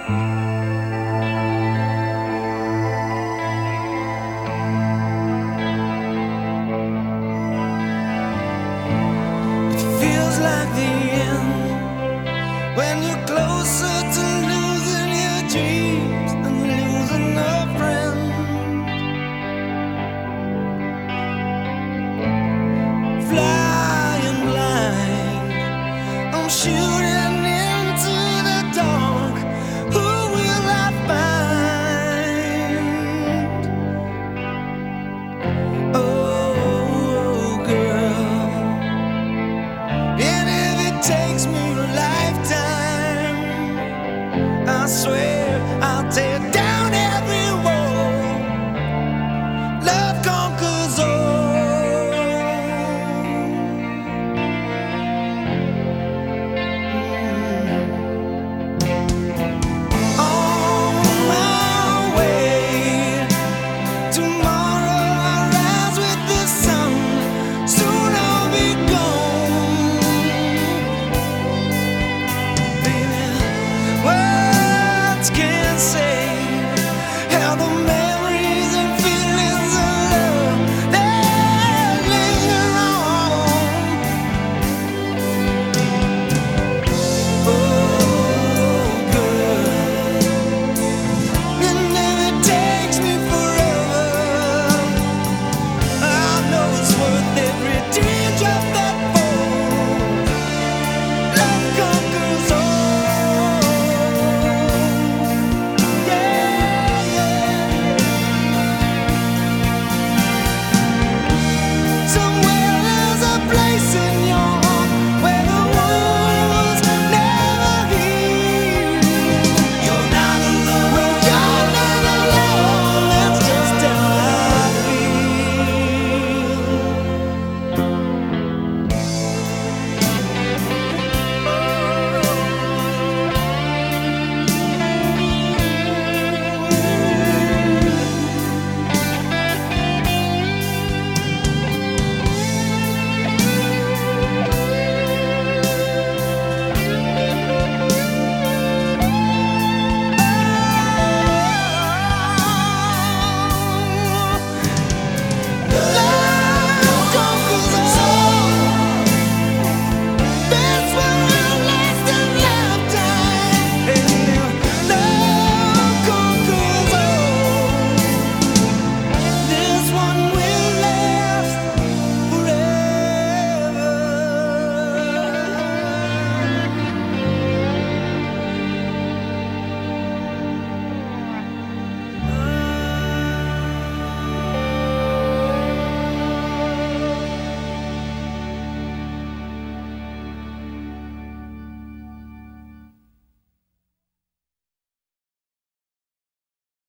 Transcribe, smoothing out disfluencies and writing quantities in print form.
Feels like the end when you're closer to losing your dreams than losing a friend. Flying blind, I'm shooting into the dark. Who will I find? Oh, girl. And if it takes me a lifetime, I swear I'll tear down every wall. Love conquers all. On my way, tomorrow I'll rise with the sun. Soon I'll be gone. Baby, words can't say